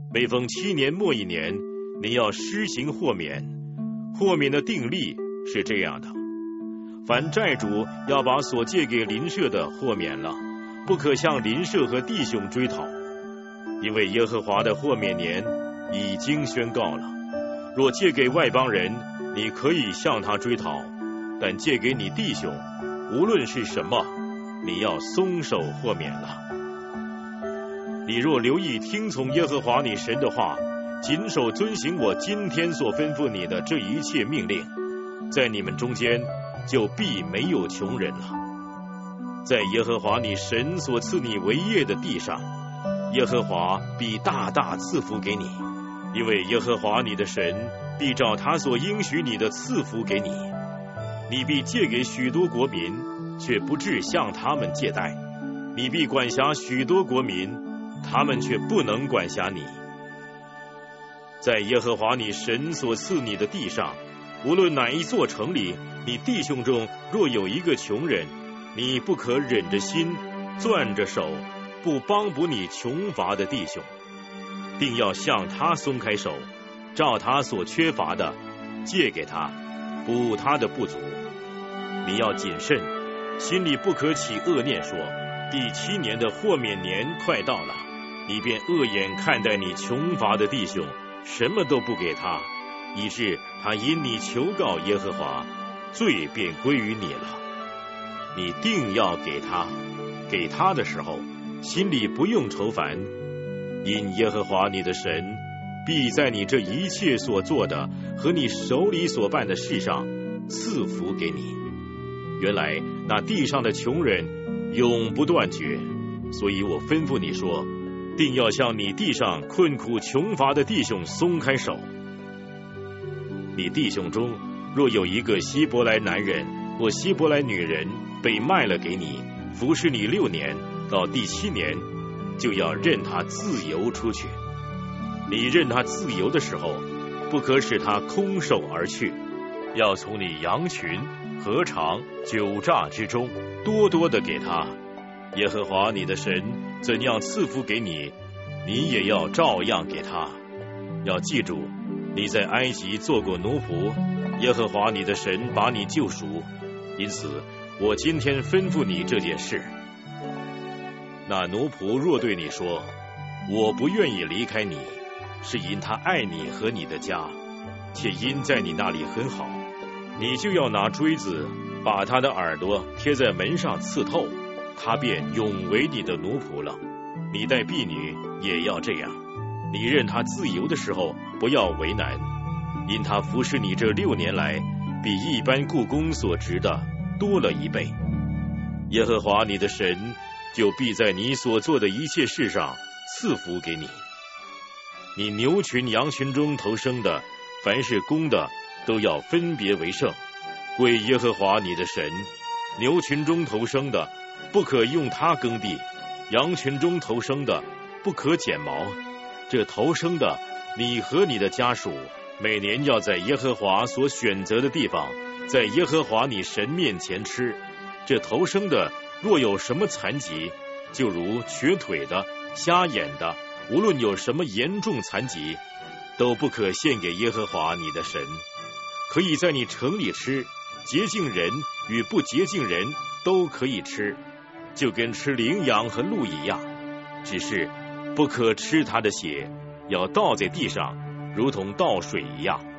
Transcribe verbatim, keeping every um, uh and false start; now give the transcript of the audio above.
每逢七年末一年，你要施行豁免。豁免的定例是这样的：凡债主要把所借给邻舍的豁免了，不可向邻舍和弟兄追讨，因为耶和华的豁免年已经宣告了。若借给外邦人，你可以向他追讨，但借给你弟兄，无论是什么，你要松手豁免了。你若留意听从耶和华你神的话，谨守遵行我今天所吩咐你的这一切命令，在你们中间就必没有穷人了。在耶和华你神所赐你为业的地上，耶和华必大大赐福给你，因为耶和华你的神必照他所应许你的赐福给你。你必借给许多国民，却不致向他们借贷；你必管辖许多国民，他们却不能管辖你。在耶和华你神所赐你的地上，无论哪一座城里，你弟兄中若有一个穷人，你不可忍着心，攥着手，不帮补你穷乏的弟兄，定要向他松开手，照他所缺乏的借给他，补他的不足。你要谨慎，心里不可起恶念，说第七年的豁免年快到了，你便恶眼看待你穷乏的弟兄，什么都不给他，以致他因你求告耶和华，罪便归于你了。你定要给他，给他的时候，心里不用愁烦，因耶和华你的神必在你这一切所做的和你手里所办的事上赐福给你。原来那地上的穷人永不断绝，所以我吩咐你说，定要向你地上困苦穷乏的弟兄松开手。你弟兄中若有一个希伯来男人或希伯来女人被卖了给你，服侍你六年，到第七年就要任他自由出去。你任他自由的时候，不可使他空手而去，要从你羊群、禾场、酒榨之中多多的给他。耶和华你的神怎样赐福给你，你也要照样给他。要记住，你在埃及做过奴仆，耶和华你的神把你救赎，因此我今天吩咐你这件事。那奴仆若对你说，我不愿意离开你，是因他爱你和你的家，且因在你那里很好，你就要拿锥子把他的耳朵贴在门上刺透，他便永为你的奴仆了。你待婢女也要这样，你任他自由的时候不要为难，因他服侍你这六年来，比一般雇工所值的多了一倍。耶和华你的神就必在你所做的一切事上赐福给你。你牛群羊群中头生的，凡是公的，都要分别为圣，归耶和华你的神。牛群中头生的，不可用它耕地；羊群中头生的，不可剪毛。这头生的，你和你的家属每年要在耶和华所选择的地方，在耶和华你神面前吃。这头生的若有什么残疾，就如瘸腿的、瞎眼的，无论有什么严重残疾，都不可献给耶和华你的神。可以在你城里吃，洁净人与不洁净人都可以吃，就跟吃羚羊和鹿一样，只是不可吃它的血，要倒在地上，如同倒水一样。